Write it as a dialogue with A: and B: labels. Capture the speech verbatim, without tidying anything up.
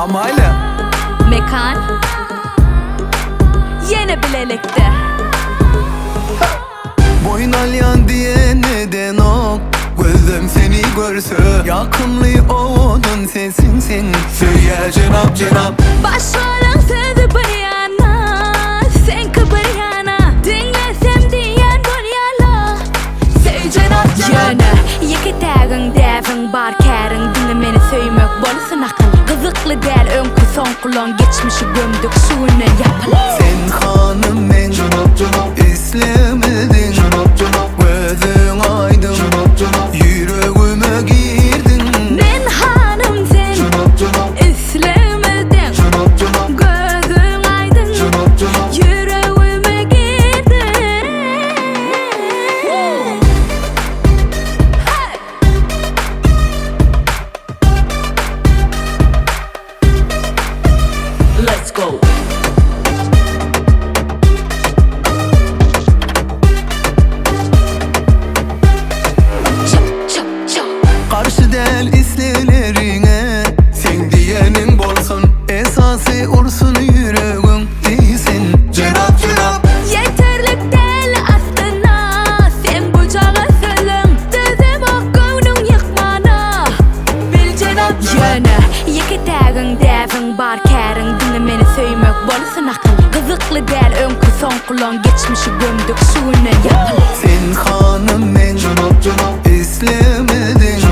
A: Amayla
B: Mekan Yine Bilelik'te.
A: Boyun alyan diye neden ok, gözüm seni görse yakınlı oğudun sesinsin. Söyle cenap cenap.
B: Başların sözü bir yana, sen kıpır yana. Dinlesem diyen bir yala. Söyle cenap cenap. Yöne iki tağın devin bar kârin. Dinlemeni söymek bolsun akıl. Kızıklı der önkü son kulon. Geçmişi gömdük suyunu yapalım.
A: Sen hanım men cenap cenap. İslemedin cenap cenap. Gözün aydın cenap cenap. Yüreğime girdin.
B: Men hanım sen
A: Cenap cenap.
B: İslemedin
A: Cenap cenap.
B: Gözün aydın
A: Cenap cenap.
B: Yüreğime girdin. Hey!
C: Let's go.
A: Karşı del islelerine, sen diyenin bolsun. Esası ursun yüreğin değilsin. Cenap cenap.
B: Yeterlik değil aslına. Sen bucağı sölüm. Düzü bak gönlün yıkmana. Bil cenap yöne iki tağın devin bar kârin. Dinlemeni söymek bolsun akıl. Kızıklı der önkü son kulon. Geçmişi gömdük suyunu yapalım.
A: Sen hanım men cenap cenap. İslemedin